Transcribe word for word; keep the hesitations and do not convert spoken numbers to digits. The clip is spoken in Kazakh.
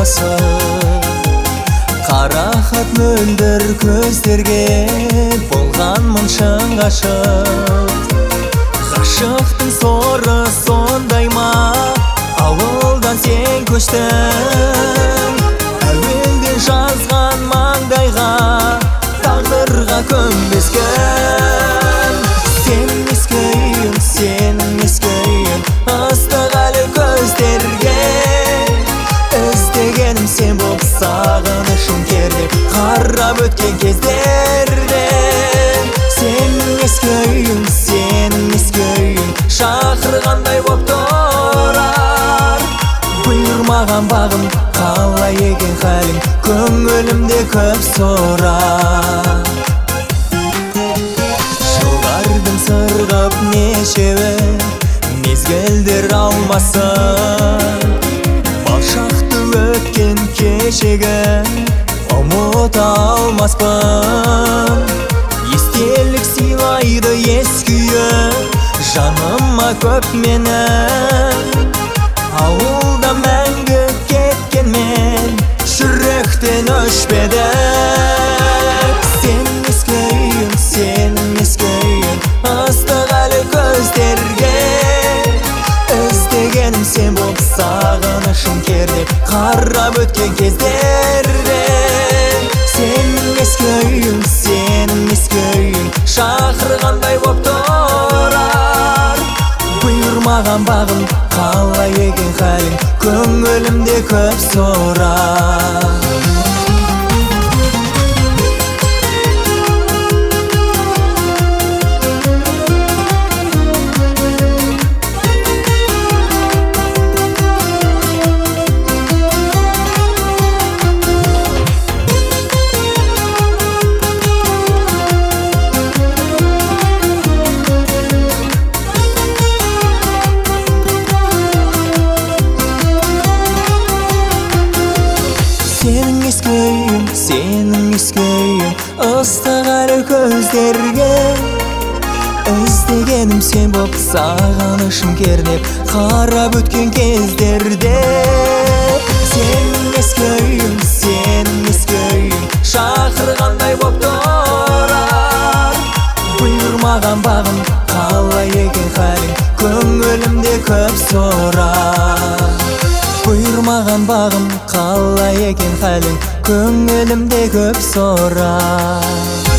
басып, қарақат мөлдір көздерге болғанмын шын ғашық. Ғашықтың соры сондай ма, ауылдан сен көштің. Әуелден жазған маңдайға, тағдырға көнбескен. Сен ескөйін, сен ескөйін, ыстық әлі көздерге. Іздегенім сен боп сағынышым кернеп, қарап өткен кездерде. Сен ескөйін, сен ескөйін, шақырғандай боп тұрар. Бұйырмаған бағым, қалай екен халің, көңілімде көп сорар. Жылдардың сырғып нешеуі, мезгілдер алмасын. Балшақты өткен кешегі ұмыта алмаспын. Естелік сыйлайды ескүйі, жаныма көп менің. Ауылда мәңгі кеткен мен, жүректен өшпедік. Сен ескөйін, сен ескөйін, ыстық әлі көздерге. Іздегенім сен боп сағынышым кернеп, қарап өткен кездерде. Сен ескөйін, сен ескөйін, шақырғандай боп тұрар. Бұйырмаған бағым, қалай екен халің, көңілімде көп сорар. Сенің ескөйін, сенің ескөйін, ыстық әлі көздерге. Іздегенім сен боп сағынышым кернеп, қарап өткен кездерде. Сенің ескөйін, сенің ескөйін, шақырғандай боп тұрар. Бұйырмаған бағым, қалай екен халің, көңілімде көп сорар. Бұйырмаған бағым, қалай екен халің, көңілімде көп сорар.